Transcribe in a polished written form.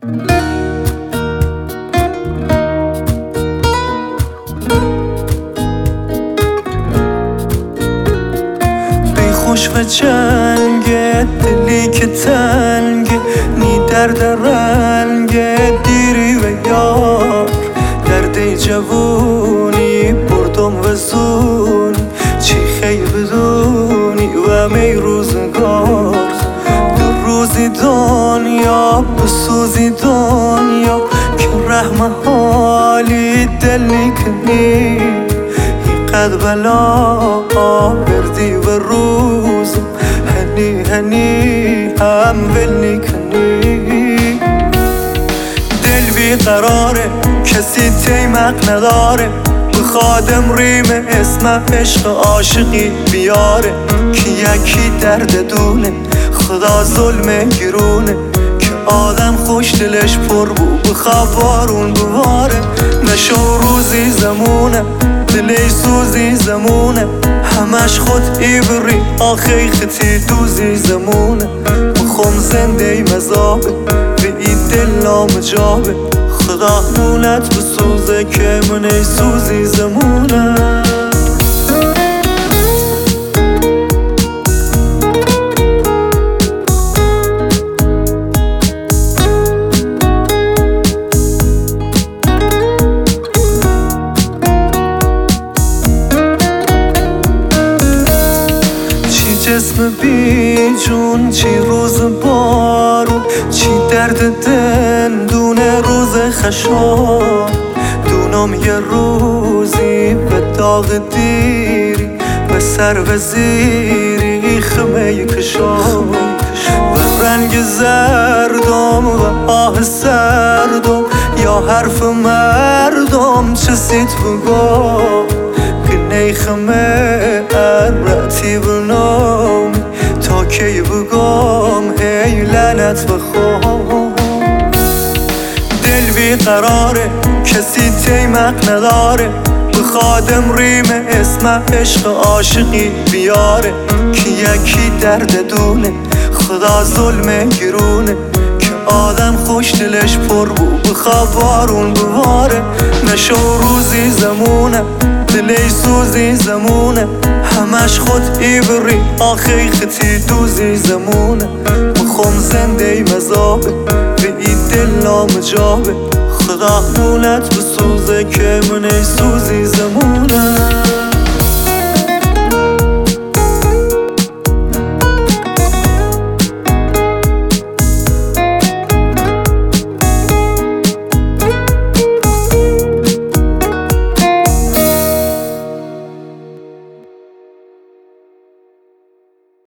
خوش و جنگه دلی که تنگه نی درد رنگه دیری و یار درد جوونی بردم و زونی چی خی بدونی و می روزگار دو روزی دنیا بسوزی دنیا که رحم حالی دل نکنی قد بلا بردی و روزم هنی هنی هم ول نکنی دل بیقراره کسی تیمق نداره بخوادم ریم اسم عشق عاشقی بیاره که یکی درد دونه خدا ظلم گرونه که آدم خوش دلش پر بود بخواب بارون بواره نشو روزی زمونه دلی سوزی زمونه همش خود ایبری آخی خطی دوزی زمونه بخوم زنده مذابه به این دل نامجابه خدا نونت بسوزه که منی سوزی زمونه جسم بی جون چی روز بارون چی درد دندونه روز خشام دونم یه روزی به داغ دیری به سر وزیری خمه کشام و رنگ زردم و آه سردم یا حرف مردم چه سیت بگم که نیخمه ارتی بنام تا کی بگم ای لعنت بخوام دل بیقراره کسی تیمق نداره بخوادم ریم اسم عشق عاشقی بیاره که یکی درد دونه خدا ظلم گرونه که آدم خوش دلش پر بود بخواب بارون بواره نشو روزی زمونه دلی سوزی زمونه همش خود ایبری آخی خطی دوزی زمونه بخوم زنده مذابه به این دل نامجابه خدا نونت بسوزه که منی سوزی زمونه